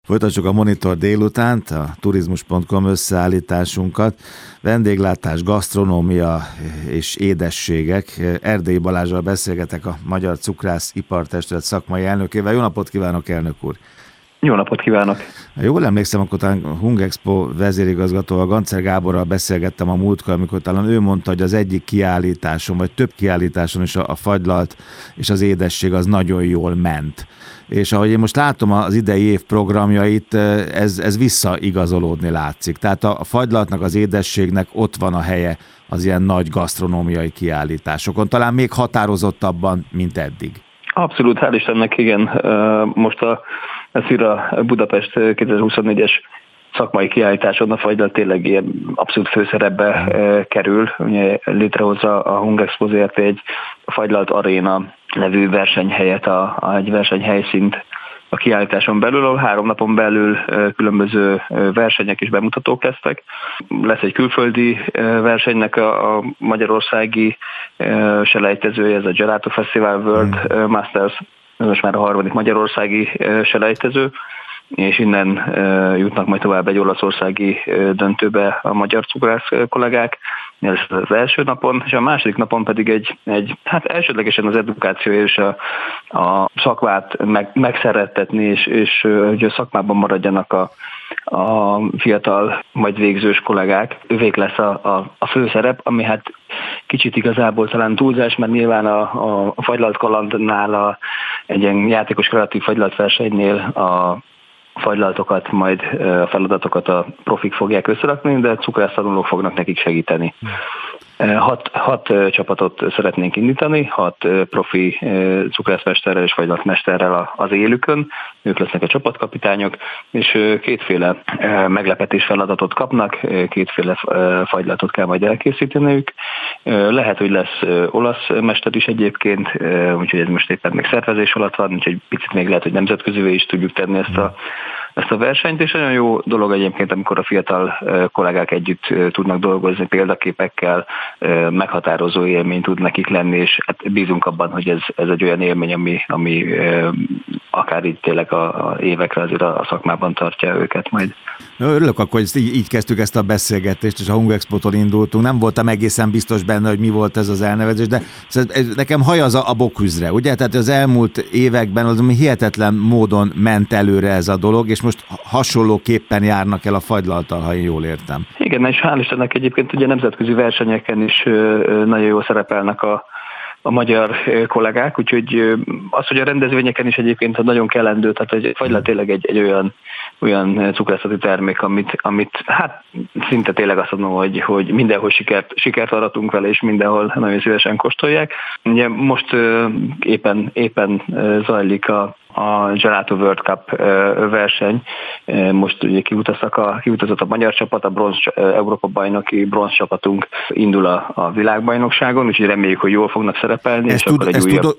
Folytassuk a Monitor délutánt, a turizmus.com összeállításunkat. Vendéglátás, gasztronómia és édességek. Erdélyi Balázsral beszélgetek, a Magyar Cukrász Ipartestület szakmai elnökével. Jó napot kívánok, elnök úr! Jó napot kívánok! Jól emlékszem, akkor talán Hungexpo vezérigazgatóval, Gancer Gáborral beszélgettem a múltkor, amikor talán ő mondta, hogy az egyik kiállításon, vagy több kiállításon is a fagylalt és az édesség az nagyon jól ment. És ahogy én most látom az idei év programjait, ez visszaigazolódni látszik. Tehát a fagylaltnak, az édességnek ott van a helye az ilyen nagy gasztronómiai kiállításokon, talán még határozottabban, mint eddig. Abszolút, hál' Istennek, igen. Most a Szira Budapest 2024-es szakmai kiállításon a fagylalt tényleg ilyen abszolút főszerepbe kerül. Ugye létrehozza a Hungexpo ZRT egy Fagylalt Aréna nevű versenyhelyet, egy versenyhelyszínt a kiállításon belül, ahol 3 napon belül különböző versenyek és bemutatók lesznek. Lesz egy külföldi versenynek a magyarországi selejtezője, ez a Gelato Festival World Masters, ez most már a 3. magyarországi selejtező, és innen jutnak majd tovább egy olaszországi döntőbe a magyar cukrász kollégák. Ez az első napon, és a második napon pedig hát elsődlegesen az edukáció és a szakmát megszerettetni, és hogy a szakmában maradjanak a fiatal, majd végzős kollégák. Ővék lesz a főszerep, ami hát kicsit igazából talán túlzás, mert nyilván a fagylalt kalandnál, egy ilyen játékos kreatív fagylalt versenynél a fagylaltokat, majd a feladatokat a profik fogják összerakni, de cukrász tanulók fognak nekik segíteni. 6 csapatot szeretnénk indítani, 6 profi cukrászmesterrel és fagylaltmesterrel az élükön, ők lesznek a csapatkapitányok, és 2 meglepetés feladatot kapnak, 2 fagylaltot kell majd elkészíteniük. Lehet, hogy lesz olasz mester is egyébként, úgyhogy ez most éppen még szervezés alatt van, úgyhogy picit még lehet, hogy nemzetközivé is tudjuk tenni ezt a versenyt, és nagyon jó dolog egyébként, amikor a fiatal kollégák együtt tudnak dolgozni példaképekkel, meghatározó élmény tud nekik lenni, és hát bízunk abban, hogy ez egy olyan élmény, ami akár így tényleg a évekre azért a szakmában tartja őket majd. Örülök akkor, hogy így kezdtük ezt a beszélgetést, és a Hungexpo-tól indultunk. Nem voltam egészen biztos benne, hogy mi volt ez az elnevezés, de nekem hajaz a Bocuse-re, ugye? Tehát az elmúlt években az hihetetlen módon ment előre ez a dolog, és most hasonlóképpen járnak el a fagylalttal, ha én jól értem. Igen, és hál' Istennek egyébként ugye nemzetközi versenyeken is nagyon jól szerepelnek a magyar kollégák, úgyhogy az, hogy a rendezvényeken is egyébként nagyon kellendő, tehát hogy fagylalt tényleg egy olyan cukrászati termék, amit hát szinte tényleg azt mondom, hogy mindenhol sikert aratunk vele, és mindenhol nagyon szívesen kóstolják. Ugye most éppen zajlik a Gelato World Cup verseny. Most ugye kiutazott a magyar csapat, a Európa-bajnoki bronz csapatunk indul a világbajnokságon, úgyhogy reméljük, hogy jól fognak szerepelni. Ez tud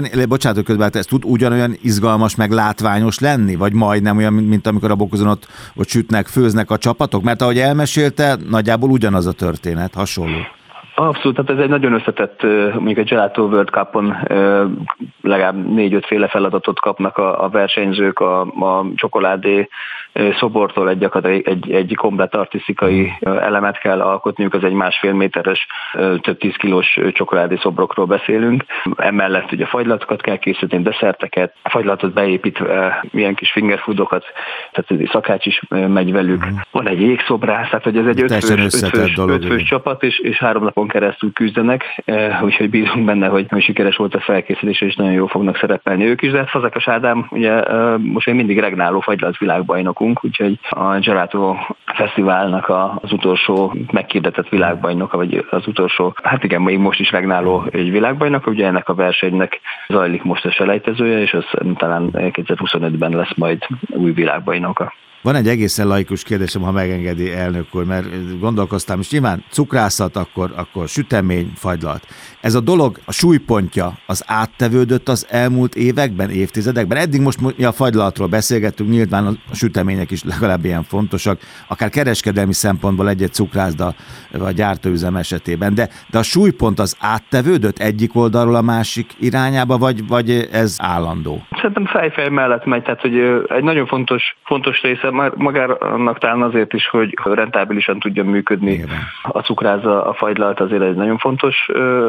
ugyanolyan izgalmas, meg látványos lenni? Vagy majdnem olyan, mint amikor a Bocuse-on ott sütnek, főznek a csapatok? Mert ahogy elmesélte, nagyjából ugyanaz a történet, hasonló. Abszolút, tehát ez egy nagyon összetett, mondjuk a Gelato World Cup-on legalább 4-5 feladatot kapnak a versenyzők, a csokoládé szobortól egy komplett artisztikai elemet kell alkotniuk, az egy 1,5 méteres, több 10 kilós csokoládé szobrokról beszélünk. Emellett ugye fagylatokat kell készíteni, desszerteket, fagylatot beépítve, milyen kis fingerfoodokat, tehát szakács is megy velük. Van egy jégszobrász, tehát hogy ez egy 5 fős csapat, és 3 napon keresztül küzdenek, úgyhogy bízunk benne, hogy sikeres volt a felkészülés, és nagyon jól fognak szerepelni ők is, de Fazekas Ádám ugye most még mindig regnáló fagylalt világbajnokunk, úgyhogy a Gelato Fesztiválnak az utolsó meghirdetett világbajnoka, vagy az utolsó, hát igen, még most is regnáló egy világbajnok, ugye ennek a versenynek zajlik most a selejtezője, és az talán 2025-ben lesz majd új világbajnoka. Van egy egészen laikus kérdésem, ha megengedi, elnök úr, mert gondolkoztam, és nyilván cukrászat, akkor sütemény, fagylalt. Ez a dolog, a súlypontja az áttevődött az elmúlt években, évtizedekben? Eddig most mi a fagylaltról beszélgettünk, nyilván a sütemények is legalább ilyen fontosak, akár akár kereskedelmi szempontból egy-egy cukrászda vagy gyártóüzem esetében. De a súlypont az áttevődött egyik oldalról a másik irányába, vagy ez állandó? Szerintem fejfej mellett megy, tehát hogy egy nagyon fontos része magának talán azért is, hogy rentábilisan tudjon működni. Igen. A cukrászda, a fagylalt azért egy nagyon fontos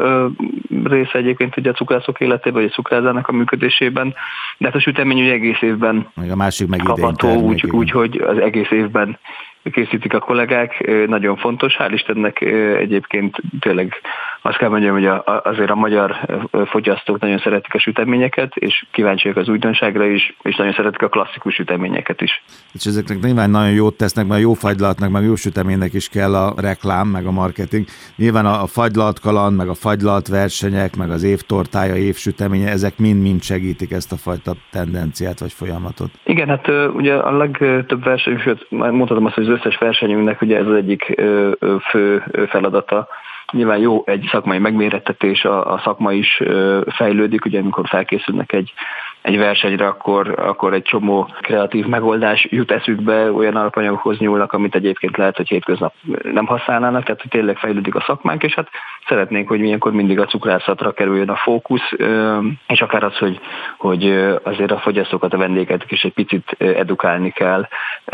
része egyébként ugye a cukrászok életében, vagy a cukrászdának a működésében, de hát a sütemény ugye egész évben a másik meg kapható, úgyhogy az egész évben készítik a kollégák, nagyon fontos. Hál' Istennek egyébként tényleg azt kell mondjam, hogy azért a magyar fogyasztók nagyon szeretik a süteményeket, és kíváncsiak az újdonságra is, és nagyon szeretik a klasszikus süteményeket is. És ezeknek nyilván nagyon jót tesznek, mert a jó fagylaltnak, meg jó süteménynek is kell a reklám, meg a marketing. Nyilván a fagylaltkaland, meg a fagylalt versenyek, meg az évtortája, évsüteménye, ezek mind-mind segítik ezt a fajta tendenciát, vagy folyamatot. Igen, hát ugye a legtöbb verseny, sőt, mondhatom azt, hogy az összes versenyünknek ugye ez az egyik fő feladata. Nyilván jó egy szakmai megmérettetés, a szakma is fejlődik, ugye amikor felkészülnek egy versenyre, akkor egy csomó kreatív megoldás jut eszükbe, olyan alapanyagokhoz nyúlnak, amit egyébként lehet, hogy hétköznap nem használnának, tehát hogy tényleg fejlődik a szakmánk, és hát szeretnénk, hogy ilyenkor mindig a cukrászatra kerüljön a fókusz, és akár az, hogy azért a fogyasztókat, a vendégeket is egy picit edukálni kell.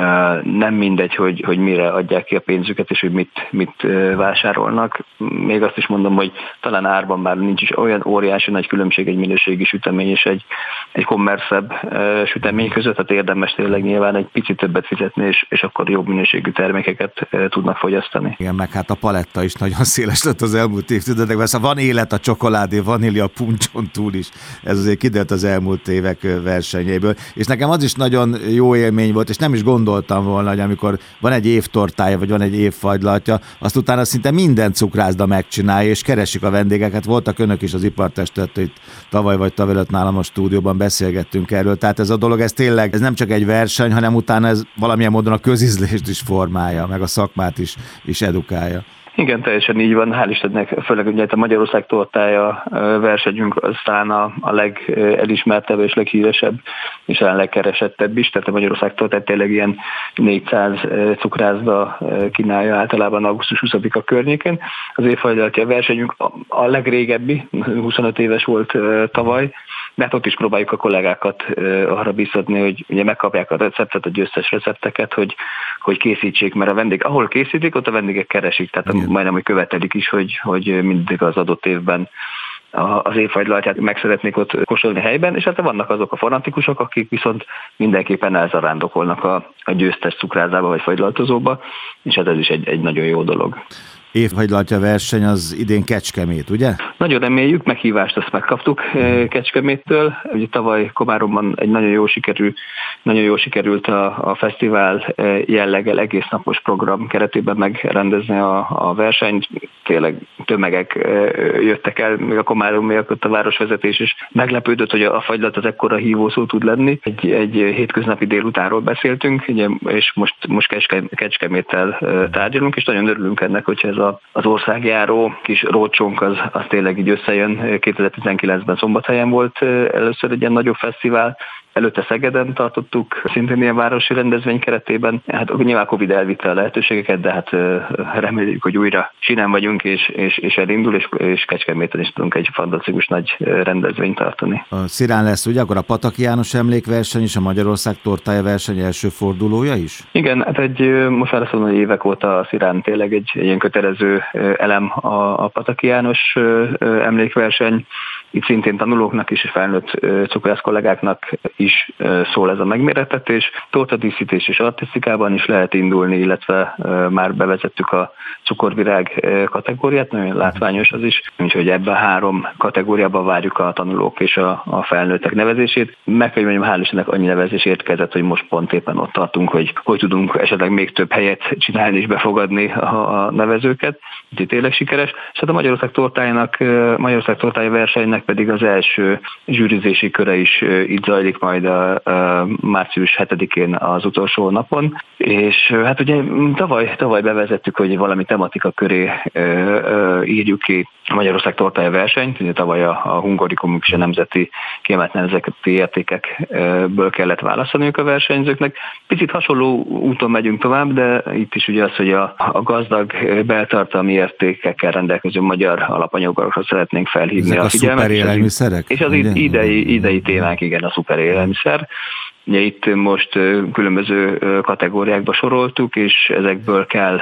Nem mindegy, hogy mire adják ki a pénzüket, és hogy mit vásárolnak. Még azt is mondom, hogy talán árban már nincs is olyan óriási nagy különbség egy minőségi sütemény és egy kommerszebb sütemény között, tehát érdemes tényleg nyilván egy picit többet fizetni, és akkor jobb minőségű termékeket tudnak fogyasztani. Igen, meg hát a paletta is nagyon széles lett az elmúlt évtizedekben, szóval van élet a csokoládé, vanília puncson túl is, ez azért kiderült az elmúlt évek versenyéből, és nekem az is nagyon jó élmény volt, és nem is gondoltam volna, hogy amikor van egy évtortája, vagy van egy évfagylaltja, azt utána szinte minden cukrászda megcsinálja, és keresik a vendégeket. Voltak önök is az ipartestülettől, itt tavaly vagy tavalyelőtt nálam a stúdióban beszélgettünk erről. Tehát ez a dolog, ez tényleg, ez nem csak egy verseny, hanem utána ez valamilyen módon a közízlést is formálja, meg a szakmát is edukálja. Igen, teljesen így van, hál' Istennek, főleg ugye a Magyarország tortája versenyünk aztán a legelismertebb és leghíresebb, és a legkeresettebb is, tehát a Magyarország tortája tényleg ilyen 400 cukrászda kínálja általában augusztus 20-a környékén. Az évfagylaltja versenyünk a legrégebbi, 25 éves volt tavaly, de hát ott is próbáljuk a kollégákat arra biztatni, hogy ugye megkapják a receptet, a győztes recepteket, hogy készítsék, mert a vendég, ahol készítik, ott a vendégek keresik, tehát majdnem, hogy követelik is, hogy mindig az adott évben az évfagylaltját meg szeretnék ott kóstolni helyben, és hát vannak azok a fanatikusok, akik viszont mindenképpen elzarándokolnak a győztes cukrászdába vagy fagylaltozóba, és hát ez is egy nagyon jó dolog. Évfagylaltja verseny az idén Kecskemét, ugye? Nagyon reméljük, meghívást azt megkaptuk Kecskeméttől. Ugye tavaly Komáromban egy nagyon jól sikerült a fesztivál jelleggel egész napos program keretében megrendezni a versenyt. Tényleg tömegek jöttek el, még a komáromiak, ott a városvezetés is meglepődött, hogy a fagylalt az ekkora hívószó tud lenni. Egy hétköznapi délutánról beszéltünk, ugye, és most Kecskeméttel tárgyalunk, és nagyon örülünk ennek, hogyha ez az országjáró kis rócsónk az tényleg így összejön. 2019-ben Szombathelyen volt először egy ilyen nagyobb fesztivál, előtte Szegeden tartottuk, szintén ilyen városi rendezvény keretében. Hát nyilván Covid elvitte a lehetőségeket, de hát reméljük, hogy újra sinen vagyunk, és elindul, és Kecskeméten is tudunk egy fantasztikus nagy rendezvényt tartani. A Szirán lesz ugye akkor a Pataki János emlékverseny és a Magyarország tortája verseny első fordulója is? Igen, hát most már azt mondom, hogy évek óta a Szirán tényleg egy ilyen kötelező elem a Pataki János emlékverseny. Itt szintén tanulóknak is, és felnőtt cukrász kollégáknak is szól ez a megmérettetés. Tortadíszítés és artisztikában is lehet indulni, illetve már bevezettük a cukorvirág kategóriát, nagyon látványos az is, úgyhogy ebben a 3 kategóriában várjuk a tanulók és a felnőttek nevezését. Meg kell mondjam, hál' Istennek annyi nevezés érkezett, hogy most pont éppen ott tartunk, hogy tudunk esetleg még több helyet csinálni és befogadni a nevezőket, úgyhogy tényleg sikeres. És hát a Magyarország tortája versenynek ennek pedig az első zsűrizési köre is itt zajlik majd a március 7-én az utolsó napon, és hát ugye tavaly bevezettük, hogy valami tematika köré írjuk ki a Magyarország tortája versenyt, ugye tavaly a Hungarikum és a nemzeti kiemelt nemzeti értékekből kellett választaniuk a versenyzőknek. Picit hasonló úton megyünk tovább, de itt is ugye az, hogy a gazdag beltartalmi értékekkel rendelkező magyar alapanyagokra szeretnénk felhívni a figyelmet. Szuper élelmiszerek? És az idei témánk, igen, a szuper élelmiszer. Ugye itt most különböző kategóriákba soroltuk, és ezekből kell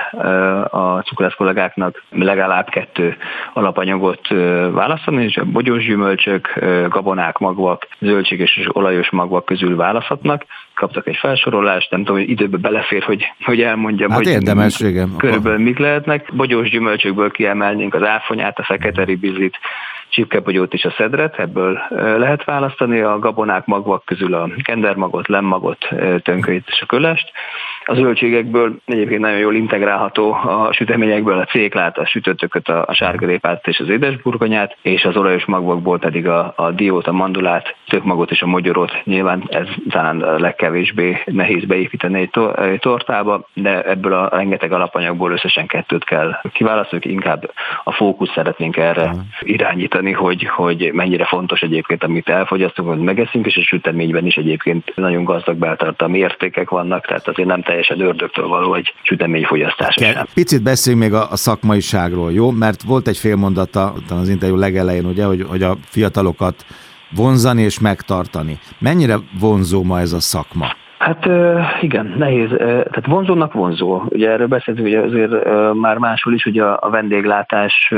a cukrász kollégáknak legalább 2 alapanyagot választani, és a bogyós gyümölcsök, gabonák, magvak, zöldséges és olajos magvak közül választhatnak. Kaptak egy felsorolást, nem tudom, hogy időbe belefér, hogy elmondjam, hát hogy érdemes, igen. Körülbelül mik lehetnek. Bogyós gyümölcsökből kiemelnénk az áfonyát, a fekete ribizlit, csipkebogyót és a szedret, ebből lehet választani, a gabonák, magvak közül a kendermagot, lemmagot, tönkölyt és a kölest. A zöldségekből egyébként nagyon jól integrálható a süteményekből a céklát, a sütőtököt, a sárgarépát és az édesburgonyát, és az olajos magvakból pedig a diót, a mandulát, tökmagot és a mogyorot. Nyilván ez talán a legkevésbé nehéz beépíteni egy tortába, de ebből a rengeteg alapanyagból összesen 2 kell kiválasztani, inkább a fókusz szeretnénk erre irányítani, hogy mennyire fontos egyébként, amit elfogyasztunk, hogy megeszünk, és a süteményben is egyébként nagyon gazdag beltartalmi értékek vannak, tehát azért nem teljesen ördögtől való egy süteményfogyasztás sem. Picit beszéljünk még a szakmaiságról, jó? Mert volt egy fél mondata az interjú legelején, ugye, hogy a fiatalokat vonzani és megtartani. Mennyire vonzó ma ez a szakma? Hát igen, nehéz. Tehát vonzónak vonzó. Ugye erről beszéltünk, hogy azért már máshol is, hogy a vendéglátás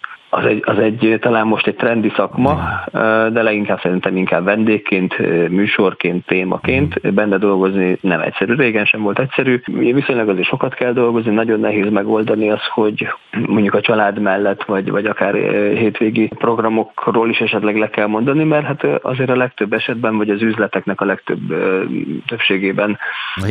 az egy talán most egy trendi szakma, de leginkább szerintem inkább vendégként, műsorként, témaként. Benne dolgozni nem egyszerű. Régen sem volt egyszerű. Viszonylag azért sokat kell dolgozni, nagyon nehéz megoldani az, hogy mondjuk a család mellett, vagy akár hétvégi programokról is esetleg le kell mondani, mert hát azért a legtöbb esetben, vagy az üzleteknek a legtöbb többségében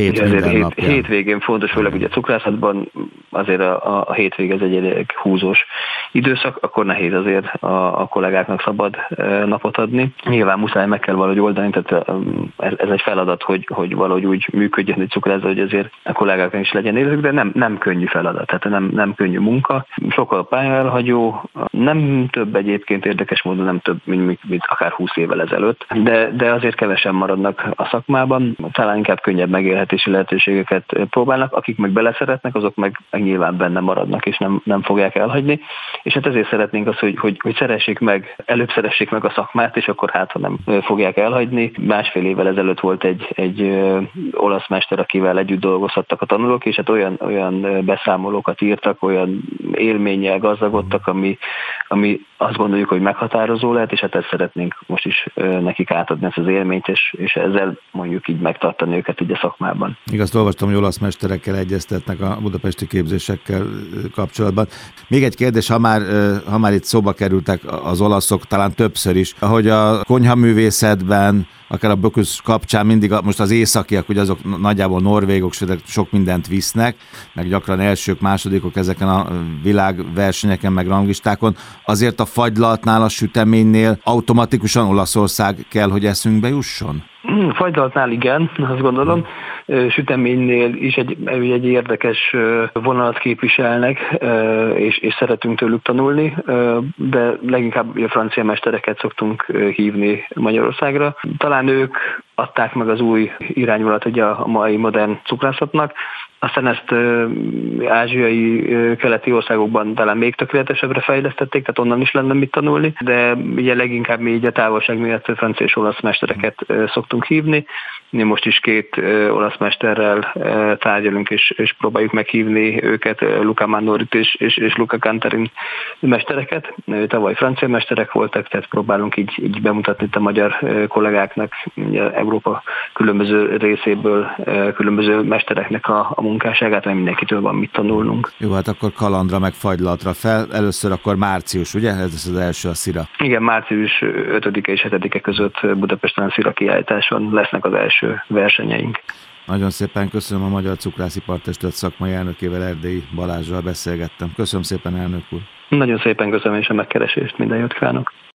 hétvégén fontos, főleg ugye a cukrászatban azért a hétvég ez egy elég húzós időszak, akkor nehéz azért a kollégáknak szabad napot adni. Nyilván muszáj meg kell valahogy oldani, tehát ez egy feladat, hogy valahogy úgy működjön egy cukrászda, hogy azért a kollégáknak is legyen élők, de nem könnyű feladat, tehát nem könnyű munka. Sokkal a pályaelhagyó, nem több egyébként érdekes módon, nem több, mint akár 20 évvel ezelőtt, de azért kevesen maradnak a szakmában, talán inkább könnyebb megélhetési lehetőségeket próbálnak, akik meg beleszeretnek, azok meg nyilván benne maradnak, és nem fogják elhagyni. És hát ezért szeretnénk azt, hogy előbb szeressék meg a szakmát, és akkor hát, ha nem fogják elhagyni. 1,5 évvel ezelőtt volt egy olasz mester, akivel együtt dolgozhattak a tanulók, és hát olyan beszámolókat írtak, olyan élménnyel gazdagodtak, ami azt gondoljuk, hogy meghatározó lehet, és hát ezt szeretnénk most is nekik átadni, ezt az élményt, és ezzel mondjuk így megtartani őket így a szakmában. Igaz, olvastam, hogy olasz mesterekkel egyeztetnek a budapesti képzésekkel kapcsolatban. Még egy kérdés, ha már itt szóba kerültek az olaszok, talán többször is, ahogy a konyhaművészetben, akár a bökös kapcsán mindig most az északiak, ugye azok nagyjából norvégok, sok mindent visznek, meg gyakran elsők, másodikok ezeken a világversenyeken, meg ranglistákon. Azért a fagylaltnál, a süteménynél automatikusan Olaszország kell, hogy eszünkbe jusson? Fagylaltnál igen, azt gondolom. Süteménynél is egy érdekes vonalat képviselnek, és szeretünk tőlük tanulni, de leginkább a francia mestereket szoktunk hívni Magyarországra. Talán ők adták meg az új irányvonalat ugye a mai modern cukrászatnak, aztán ezt ázsiai, keleti országokban talán még tökéletesebbre fejlesztették, tehát onnan is lenne mit tanulni, de ugye leginkább mi így a távolság miatt francia és olasz mestereket szoktunk hívni. Mi most is 2 olasz mesterrel tárgyalunk, és próbáljuk meghívni őket, Luca Mannorit és Luca Cantarin mestereket. Tavaly francia mesterek voltak, tehát próbálunk így bemutatni itt a magyar kollégáknak, ugye Európa különböző részéből, különböző mestereknek a munkásságát, mert mindenkitől van mit tanulnunk. Jó, hát akkor kalandra meg fagylaltra fel. Először akkor március, ugye? Ez az első a Szira. Igen, március 5-e és 7-e között Budapesten a Szira kiállításon lesznek az első versenyeink. Nagyon szépen köszönöm, a Magyar Cukrászipar-testület szakmai elnökével, Erdélyi Balázsral beszélgettem. Köszönöm szépen, elnök úr. Nagyon szépen köszönöm és a megkeresést, minden jót kívánok.